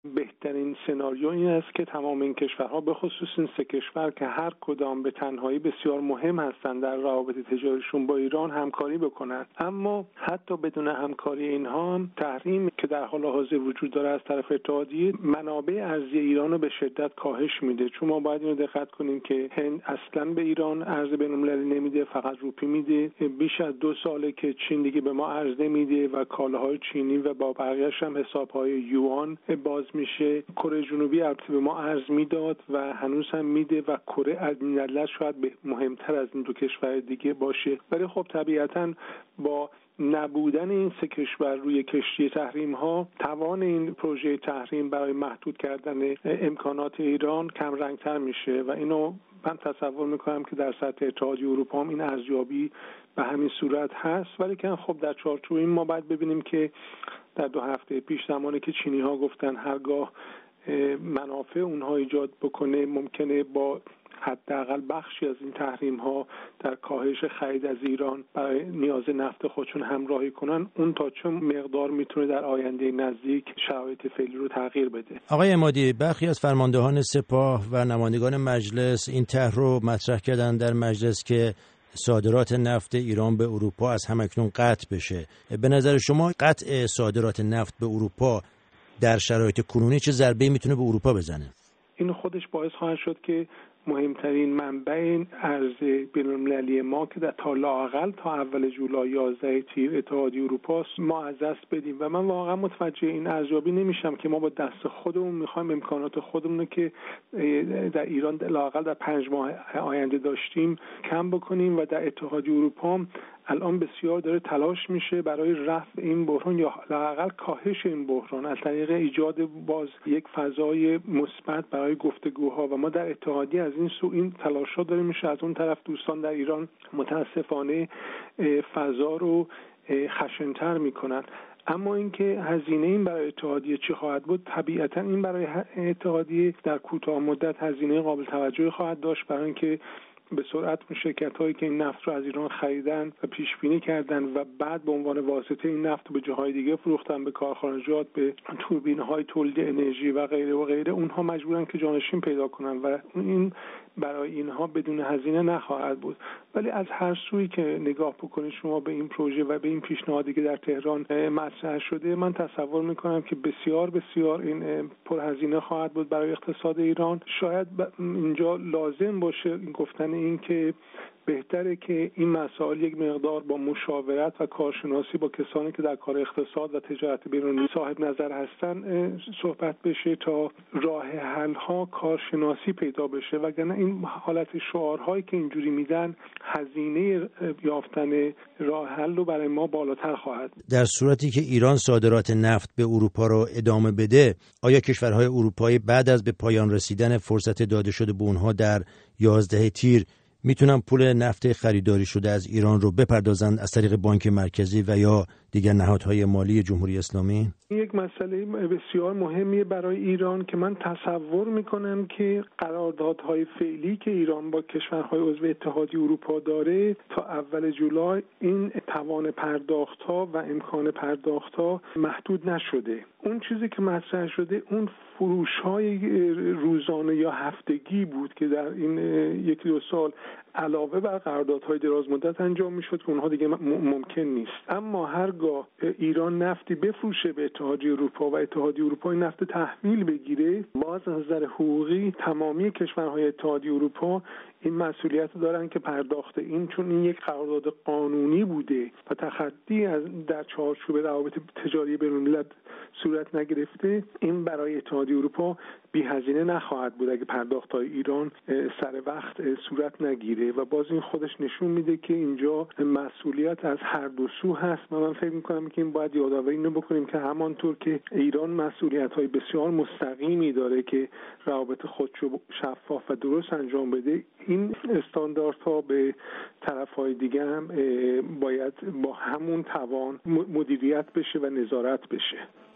بهترین سناریو این است که تمام این کشورها به خصوص این 3 کشور که هر کدام به تنهایی بسیار مهم هستند در روابط تجاریشون با ایران همکاری بکنند. اما حتی بدون همکاری اینها هم تحریم که در حال حاضر وجود داره از طرف اتحادیه منابع ارزی ایران رو به شدت کاهش میده. چون ما باید اینو دقت کنیم که هند اصلا به ایران ارز بین‌المللی نمیده، فقط روپی میده. بیش از 2 ساله که چین دیگه به ما ارز نمیده و کالاهای چینی و با بقیه‌اش هم حساب‌های یوان باز میشه. کره جنوبی البته به ما ارز میداد و هنوز هم میده و کره از این علت شاید به مهمتر از این 2 کشور دیگه باشه. ولی خب طبیعتاً با نبودن این 3 کشور روی کشتی تحریم ها توان این پروژه تحریم برای محدود کردن امکانات ایران کم رنگتر میشه و اینو من تصور میکنم که در سطح اتحادیه اروپا هم این ارزیابی به همین صورت هست. ولی که خب در چارچوب این ما باید ببینیم که در 2 هفته پیش زمانی که چینی ها گفتن هرگاه منافع اونها ایجاد بکنه ممکنه با حداقل بخشی از این تحریم ها در کاهش خرید از ایران برای نیاز نفت خودشون همراهی کنن، اون تا چه مقدار میتونه در آینده نزدیک شرایط فعلی رو تغییر بده. آقای عمادی، برخی از فرماندهان سپاه و نمایندگان مجلس این طرح رو مطرح کردن در مجلس که صادرات نفت ایران به اروپا از همکنون قطع بشه. به نظر شما قطع صادرات نفت به اروپا در شرایط کنونی چه ضربه‌ای میتونه به اروپا بزنه؟ این خودش باعث خواهد شد که مهمترین منبع ارز بین‌المللی ما که در لااقل تا اول جولای 11 تیر اتحادیه اروپا ما از دست بدیم و من واقعا متوجه این ارزیابی نمیشم که ما با دست خودمون میخوایم امکانات خودمون که در ایران لااقل در 5 ماه آینده داشتیم کم بکنیم و در اتحادیه اروپا الان بسیار داره تلاش میشه برای رفع این بحران یا لااقل کاهش این بحران از طریق ایجاد باز یک فضای مثبت برای گفتگوها و ما در اتحادیه از این سو این تلاش‌ها داره میشه. از اون طرف دوستان در ایران متاسفانه فضا رو خشن‌تر میکنن. اما اینکه هزینه این برای اتحادیه چی خواهد بود، طبیعتا این برای اتحادیه در کوتاه مدت هزینه قابل توجهی خواهد داشت برای اینکه به سرعت شرکت‌هایی که این نفت رو از ایران خریدن و پیش بینی کردن و بعد به عنوان واسطه این نفت رو به جاهای دیگه فروختن، به کارخانجات، به توربین‌های تولید انرژی و غیره و غیره، اونها مجبورن که جانشین پیدا کنن و این برای اینها بدون هزینه نخواهد بود. ولی از هر سویی که نگاه بکنید شما به این پروژه و به این پیشنهادی که در تهران مطرح شده، من تصور میکنم که بسیار بسیار این پرهزینه خواهد بود برای اقتصاد ایران. شاید اینجا لازم باشه گفتن این که بهتره که این مسائل یک مقدار با مشاورت و کارشناسی با کسانی که در کار اقتصاد و تجارت بیرونی صاحب نظر هستن صحبت بشه تا راه حل ها کارشناسی پیدا بشه، وگرنه این حالت شعارهایی که اینجوری میدن هزینه یافتن راه حل رو برای ما بالاتر خواهد. در صورتی که ایران صادرات نفت به اروپا رو ادامه بده، آیا کشورهای اروپایی بعد از به پایان رسیدن فرصت داده شده به اونها در 11 تیر میتونن پول نفت خریداری شده از ایران رو بپردازند از طریق بانک مرکزی و یا دیگر نهادهای مالی جمهوری اسلامی؟ یک مسئله بسیار مهمیه برای ایران که من تصور میکنم که قراردادهای فعلی که ایران با کشورهای عضو اتحادیه اروپا داره تا اول جولای این توان پرداخت‌ها و امکان پرداخت‌ها محدود نشده. اون چیزی که مطرح شده اون فروش‌های روزانه یا هفتگی بود که در این 1-2 سال علاوه بر قراردادهای دراز مدت انجام میشد که اونها دیگه ممکن نیست. اما هرگاه ایران نفتی بفروشه به اتحادیه اروپا و اتحادیه اروپا این نفت تحویل بگیره، باز از نظر حقوقی تمامی کشورهای اتحادیه اروپا این مسئولیت دارن که پرداخت این، چون این یک قرارداد قانونی بوده و تخطی از در چارچوب روابط تجاری بین‌المللی صورت نگرفته، این برای اتحادیه اروپا بی هزینه نخواهد بود اگه پرداخت‌های ایران سر وقت صورت نگیره و باز این خودش نشون میده که اینجا مسئولیت از هر دو سو هست و من فکر میکنم که این باید یادآوری اینو بکنیم که همانطور که ایران مسئولیت‌های بسیار مستقیمی داره که روابط خودشو شفاف و درست انجام بده، این استانداردها به طرف‌های دیگه هم باید با همون توان مدیریت بشه و نظارت بشه.